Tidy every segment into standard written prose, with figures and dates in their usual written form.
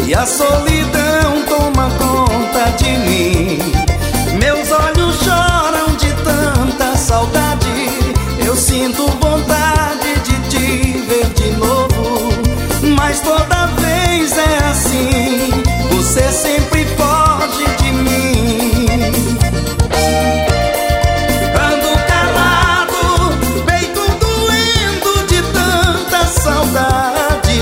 e a solidão toma conta de mim. Meus olhos choram de tanta saudade, eu sinto vontade de te ver de novo, mas toda vez é assim, você sempre foge de mim. Ando calado, peito doendo de tanta saudade.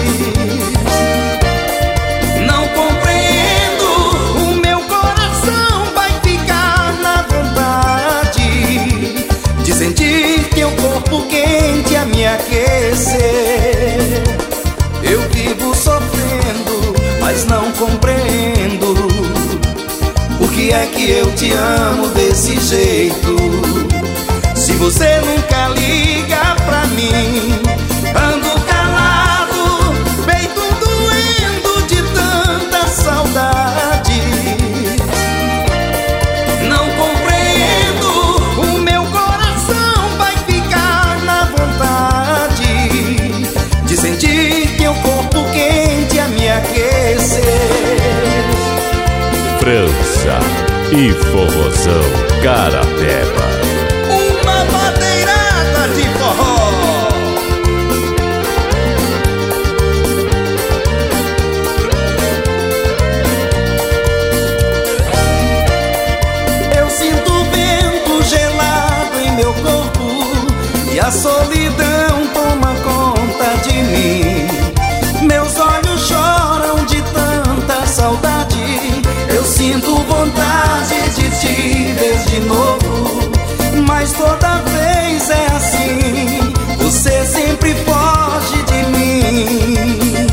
Não compreendo, o meu coração vai ficar na vontade de sentir teu corpo quente a me aquecer. Eu vivo sofrendo, mas não compreendo por que é que eu te amo desse jeito. Se você nunca liga pra mim, ando calado, peito doendo de tanta saudade. Não compreendo, o meu coração vai ficar na vontade de sentir teu corpo quente a me aquecer. França e forrozão Carapeba. Uma madeirada de forró. Eu sinto o vento gelado em meu corpo e a solidão toma conta de mim. Meus olhos choram de tanta saudade, eu sinto vontade de te ver de novo, mas toda vez é assim, você sempre foge de mim.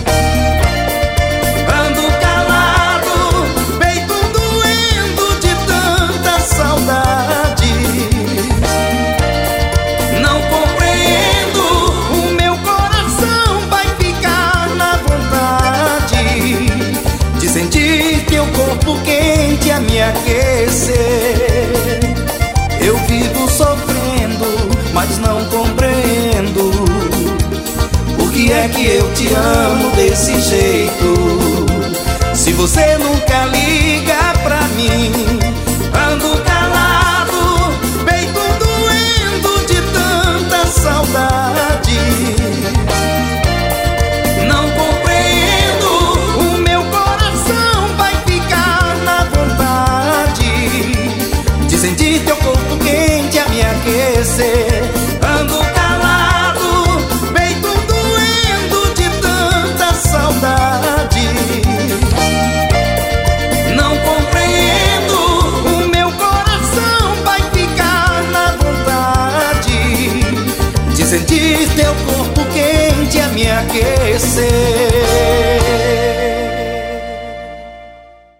Ando calado, peito doendo de tanta saudade. Não compreendo, o meu coração vai ficar na vontade de sentir teu corpo quente a me aquecer. Eu vivo sofrendo, mas não compreendo por que é que eu te amo desse jeito. Se você nunca liga pra mim, ando calado, peito doendo de tanta saudade. Não compreendo, o meu coração vai ficar na vontade de sentir teu corpo quente a me aquecer.